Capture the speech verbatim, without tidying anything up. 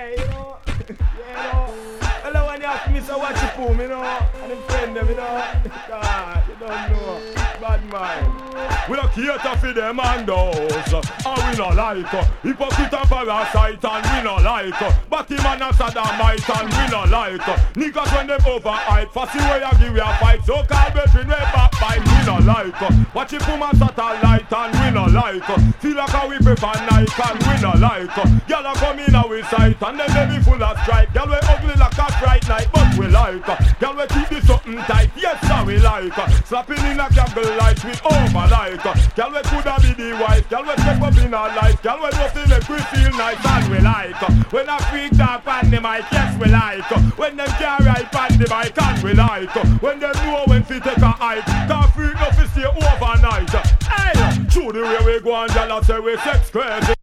Hey, you know, yeah, you know. Hello, when you ask me, so watch your poom, you know, and them friend them, you know. God, you don't know. Bad mind. We don't cater for them and those, and we not like hypocrite and parasite, and we not like Batman and Saddamite, and we not like niggas when them overhype. Fussy way I give you a fight, so call between way backbite, we not like watch it from a satellite, and we not like feel like a we prefer night, and we not like y'all are come in our sight, and then they be full of stripe. Y'all we ugly like a bright night, but we like y'all we keep this something tight. Yes, sir, we like slapping in a candle light with over like y'all we coulda be the wife, y'all we step up in our life, y'all we just make we feel nice, and we like when a freak talk on the mic. Yes, we like when them can't ride on the mic, and we like when them know when to take a hike. Can't freak no fi stay overnight. Hey, through the way we go and y'all say we sex crazy.